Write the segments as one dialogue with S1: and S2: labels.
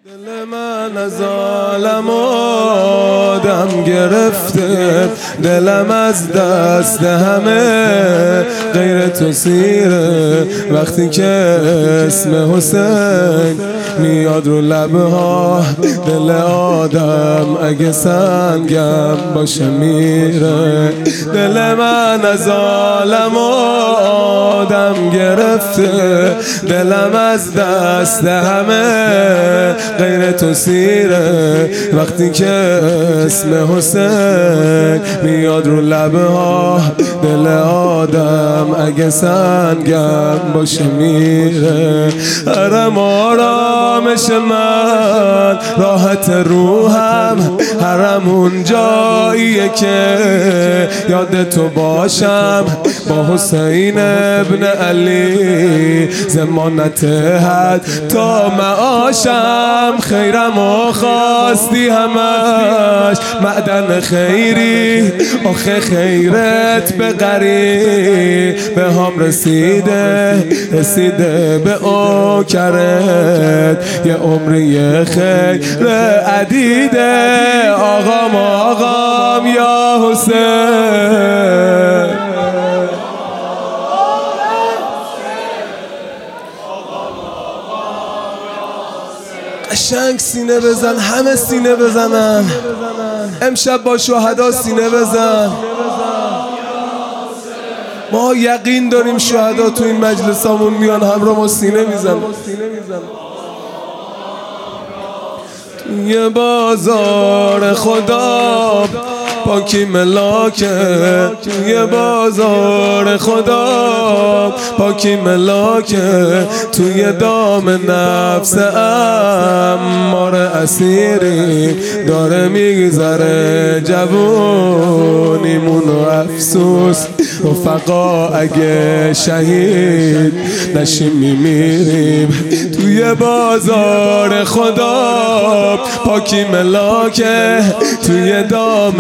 S1: دل من از عالم آدم گرفته، دلم از دست همه غیر تو سیره. وقتی که اسم حسین میاد رو لبها، دل آدم اگه سنگم باشه میره. دل من از عالم آدم گرفته، دلم از دست همه غیر تو سیره. وقتی که اسم حسین میاد رو لبها، دل آدم اگه سنگم باشه میره. حرم آرامش من، راحت روحم، حرم اون جاییه که یاد تو باشم. با حسین ابن علی زمانت حد تا معاشم. خیرم و خواستی همش معدن خیری، آخه خیرت به غریب به هم رسیده به اوکرت یه عمری خیر عدیده. آقام یا حسین، قشنگ سینه بزن، همه سینه بزنن امشب با شهدا سینه بزن. ما یقین داریم شهدا تو این مجلسامون میان همراه ما سینه میزن. توی بازار خدا پاکی ملاکه، توی بازار خدا پاکی ملاکه. توی دام نفس امار اسیری داره میگذره جوونیمون و افسوس. رفقا اگه شهید نشیم میمیریم. توی بازار خدا پاکی ملاکه، توی دام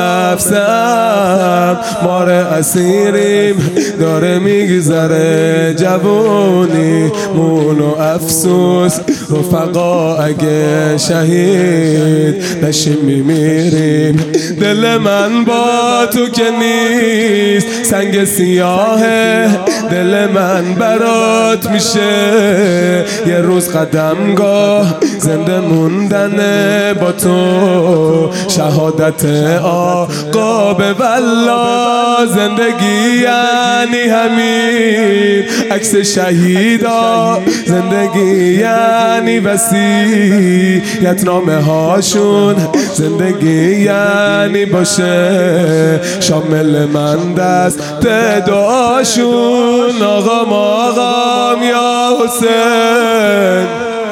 S1: نفسم مار اسیریم داره میگذره جوونی مون و افسوس. رفقا اگه شهید نشیم میمیریم. دل من با تو که نیست سنگ سیاهه، دل من برات میشه یه روز قدمگاه. زنده موندنه با تو شهادت آقا به والله. زندگی یعنی همین عکس شهیدا، زندگی یعنی وصیت نامه هاشون، زندگی یعنی باشه شامل من دست دعاشون. آقام یا حسین،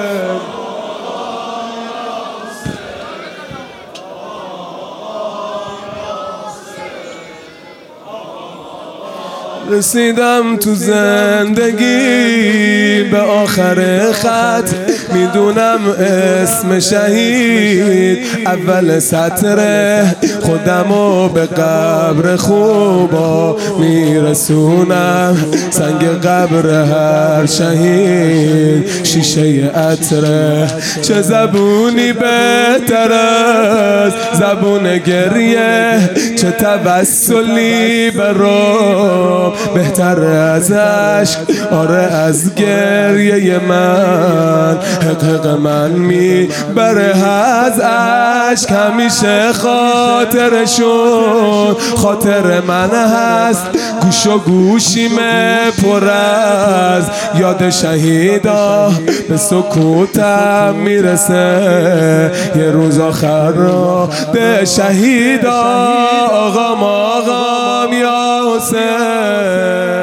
S1: رسیدم تو زندگی به آخر خط، میدونم اسم شهید اول سطره. خودمو به قبر خوبا میرسونم، سنگ قبر هر شهید شیشه عطره. چه زبونی بهتر از زبون گریه، چه توسلی برام بهتر از عشق. آره از گریه من حق من میبره از عشق. همیشه خاطرشون خاطر من هست، گوش و گوشیمه پر از یاد شهیدا. به سکوتم میرسه یه روز آخر را به شهیدا. آقام یا حسین.